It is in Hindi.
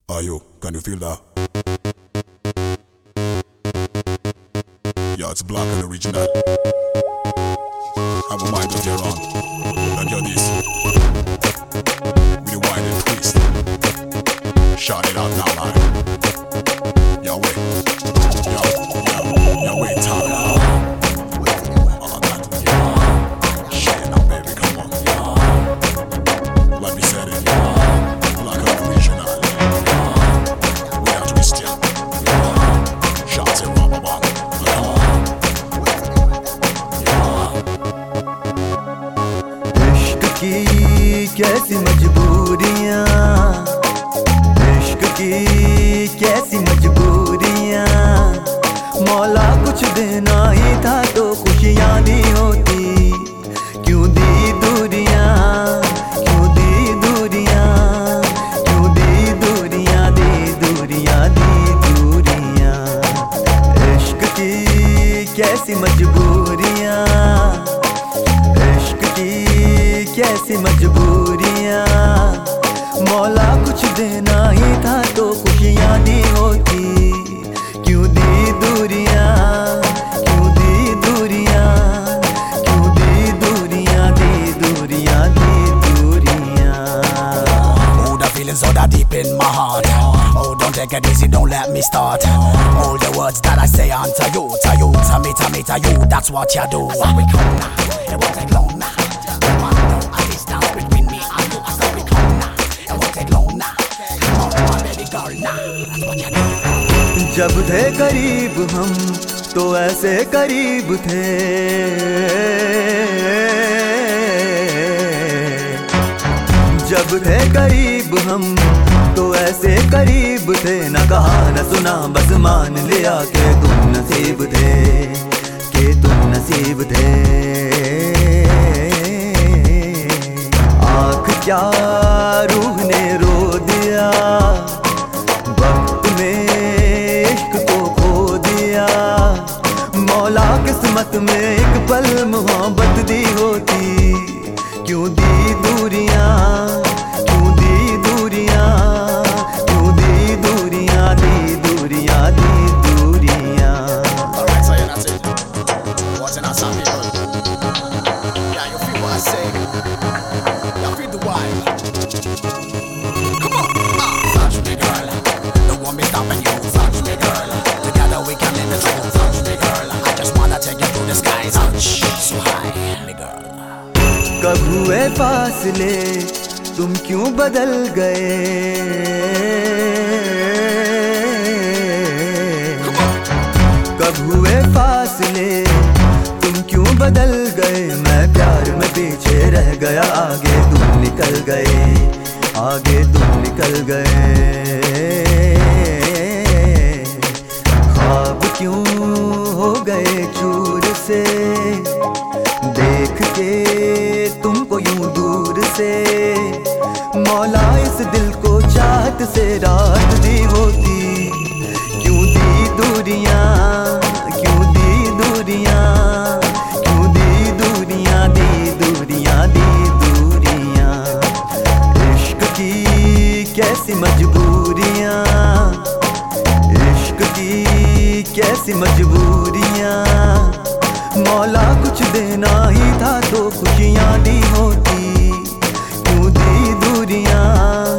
Yo, can you feel that? Yeah, it's Black and original. Have a mind of your own. And you're this. With the wine and twist. Shout it out now, man. Yeah, wait. Yeah, wait, time. Oh, that. Shit, now, baby, come on. Like we said it. Black and original. We are twisted. Shout it, rubber band. इश्क की कैसी मजबूरियां, इश्क की कैसी मजबूरियां। मौला कुछ देना ही था तो खुशियां दी होती। क्यों दी दूरियां, क्यों दी दूरियां, क्यों दी दूरियां, दी दूरियां, दी दूरियां। इश्क की कैसी मजबूरियां, कैसी मजबूरियां। मौला कुछ देना ही था तो खुशियां दी होती। क्यों दी दूरियां, क्यों दी दूरियां, क्यों दी दूरियां, दी दूरियां, दी दूरियां। Oh, the feelings are that deep in my heart. Oh, don't take it easy, don't let me start. All the words that I say unto you, to you, to me, to me, to you, that's what you do. We come now, it won't take long now. जब थे करीब हम तो ऐसे करीब थे, जब थे करीब हम तो ऐसे करीब थे। न कहा न सुना बस मान लिया कि तुम नसीब थे, कि तुम नसीब थे। आँख क्या रूह ने रो दिया, वक्त में इश्क को खो दिया। मौला किस्मत में एक पल मोहब्बत दी होती। क्यों दी दूरियां, क्यों दी दूरियां, क्यों दी दूरियां, दी दूरियां, दी दूरियां। Alright, so yeah, that's it. What's in our song, people? Yeah, you feel what I say. You feel the vibe. Come on, touch me, girl. Don't want me stopping you. Touch me, girl. Together we can live this whole. Touch me, girl. I just wanna take you to the skies. Touch so high, me girl. कब हुए फासले तुम क्यों बदल गए, कब हुए फासले तुम क्यों बदल गए। मैं प्यार में पीछे रह गया, आगे तुम निकल गए, आगे तुम निकल गए। ख्वाब क्यों हो गए चूर से, देख के तुमको यूं दूर से। मौला इस दिल को चाहत से रात दी होती। क्यों दी दूरियां, क्यों दी दूरियां, क्यों दी दूरियां, दी दूरियां, दी दूरियां। इश्क की कैसी मजबूरियां, इश्क की कैसी मजबूरियां। मौला कुछ देना ही था तो खुशियां दी होती। क्यों दी दूरियां,